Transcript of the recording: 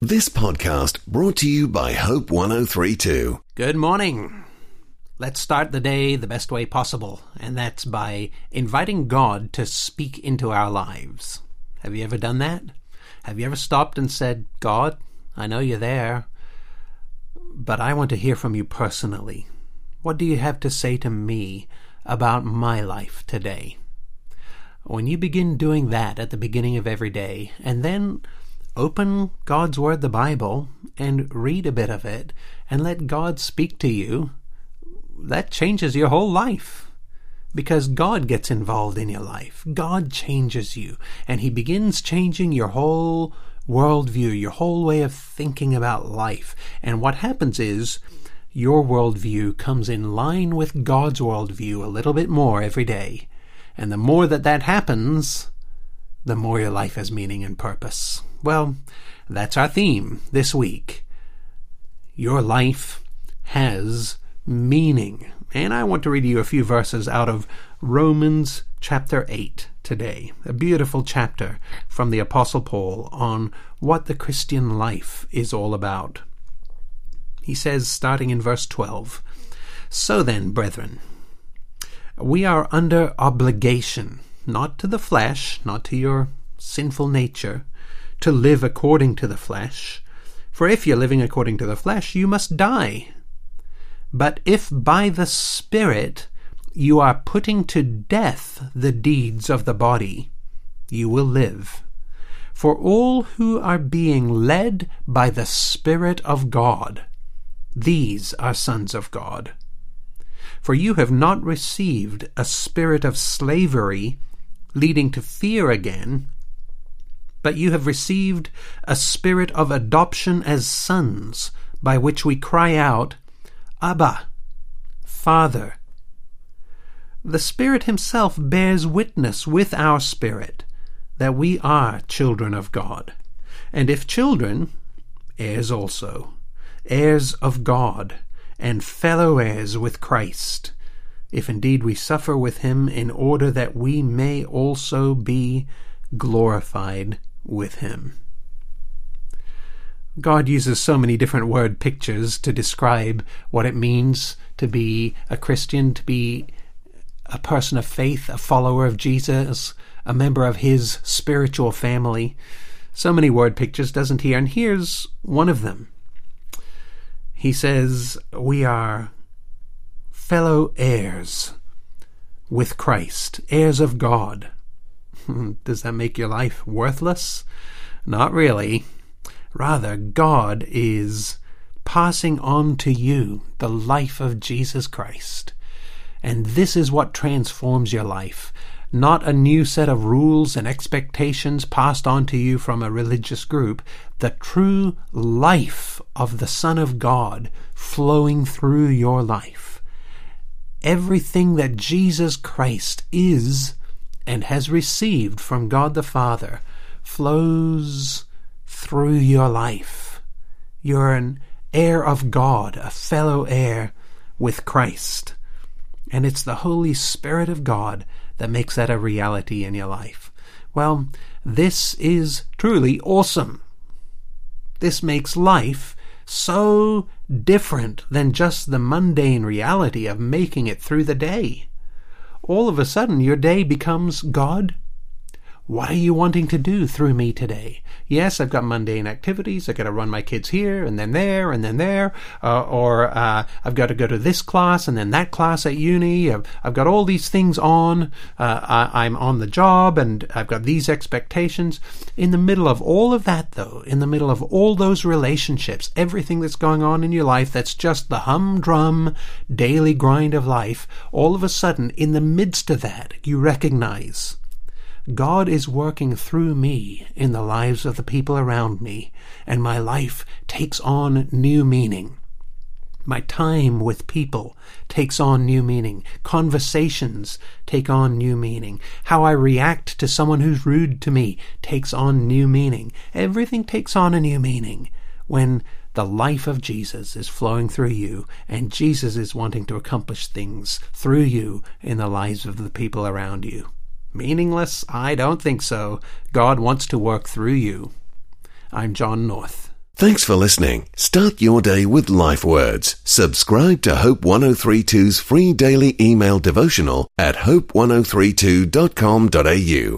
This podcast brought to you by Hope 1032. Good morning. Let's start the day the best way possible, and that's by inviting God to speak into our lives. Have you ever done that? Have you ever stopped and said, God, I know you're there, but I want to hear from you personally. What do you have to say to me about my life today? When you begin doing that at the beginning of every day, and then open God's Word, the Bible, and read a bit of it, and let God speak to you, that changes your whole life. Because God gets involved in your life. God changes you, and He begins changing your whole worldview, your whole way of thinking about life. And what happens is, your worldview comes in line with God's worldview a little bit more every day. And the more that happens, the more your life has meaning and purpose. Well, that's our theme this week. Your life has meaning. And I want to read you a few verses out of Romans chapter 8 today. A beautiful chapter from the Apostle Paul on what the Christian life is all about. He says, starting in verse 12, So then, brethren, we are under obligation, not to the flesh, not to your sinful nature, to live according to the flesh. For if you're living according to the flesh, you must die. But if by the Spirit you are putting to death the deeds of the body, you will live. For all who are being led by the Spirit of God, these are sons of God. For you have not received a spirit of slavery leading to fear again, but you have received a spirit of adoption as sons, by which we cry out, Abba, Father. The Spirit Himself bears witness with our spirit that we are children of God. And if children, heirs also, heirs of God, and fellow heirs with Christ, if indeed we suffer with Him, in order that we may also be glorified with Him. God uses so many different word pictures to describe what it means to be a Christian, to be a person of faith, a follower of Jesus, a member of His spiritual family. So many word pictures, doesn't He? And here's one of them. He says, we are fellow heirs with Christ, heirs of God. Does that make your life worthless? Not really. Rather, God is passing on to you the life of Jesus Christ. And this is what transforms your life. Not a new set of rules and expectations passed on to you from a religious group. The true life of the Son of God flowing through your life. Everything that Jesus Christ is and has received from God the Father flows through your life. You're an heir of God, a fellow heir with Christ. And it's the Holy Spirit of God that makes that a reality in your life. Well, this is truly awesome. This makes life so different than just the mundane reality of making it through the day. All of a sudden, your day becomes, God, what are you wanting to do through me today? Yes, I've got mundane activities. I've got to run my kids here and then there and then there. Or I've got to go to this class and then that class at uni. I've got all these things on. I'm on the job and I've got these expectations. In the middle of all of that, though, in the middle of all those relationships, everything that's going on in your life that's just the humdrum daily grind of life, all of a sudden, in the midst of that, you recognize God is working through me in the lives of the people around me, and my life takes on new meaning. My time with people takes on new meaning. Conversations take on new meaning. How I react to someone who's rude to me takes on new meaning. Everything takes on a new meaning when the life of Jesus is flowing through you, and Jesus is wanting to accomplish things through you in the lives of the people around you. Meaningless? I don't think so. God wants to work through you. I'm John North. Thanks for listening. Start your day with life words. Subscribe to Hope 1032's free daily email devotional at hope1032.com.au.